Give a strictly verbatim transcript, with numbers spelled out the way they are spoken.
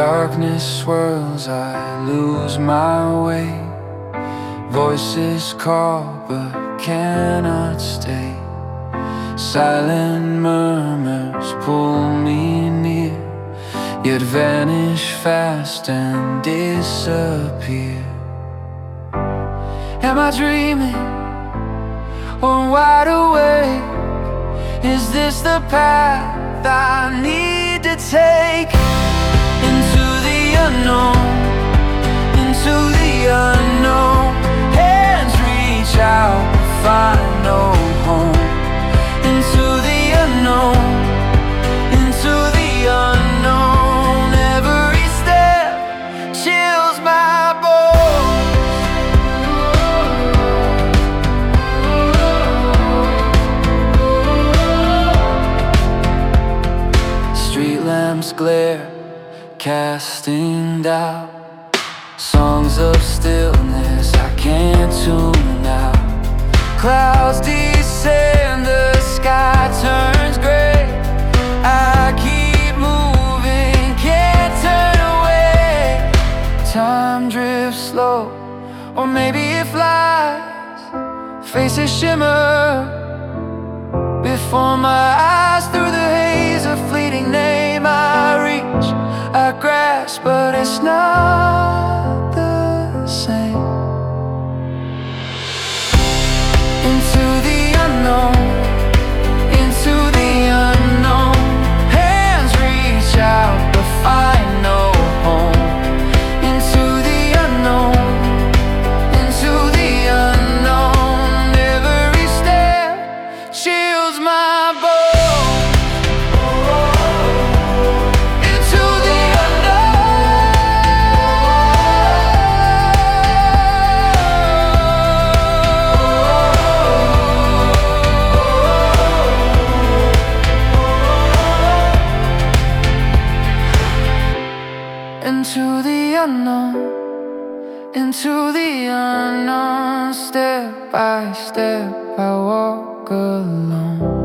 darkness swirls, I lose my way. Voices call but cannot stay. Silent murmurs pull me near, yet vanish fast and disappear. Am I dreaming or wide awake? Is this the path I need to take? Into the unknown, into the unknown. Hands reach out, find no home. Into the unknown, into the unknown. Every step chills my bones. Street lamps glare, casting doubt. Songs of stillness I can't tune out. Clouds descend, the sky turns gray. I keep moving, can't turn away. Time drifts slow, or maybe it flies. Faces shimmer before my eyes. Through the haze, a fleeting name I reach, I grasp, but it's not the same. Into the unknown, into the unknown. Hands reach out but find no home. Into the unknown, into the unknown. Every step chills my bones. Into the Into the unknown, into the unknown. Step by step I walk alone.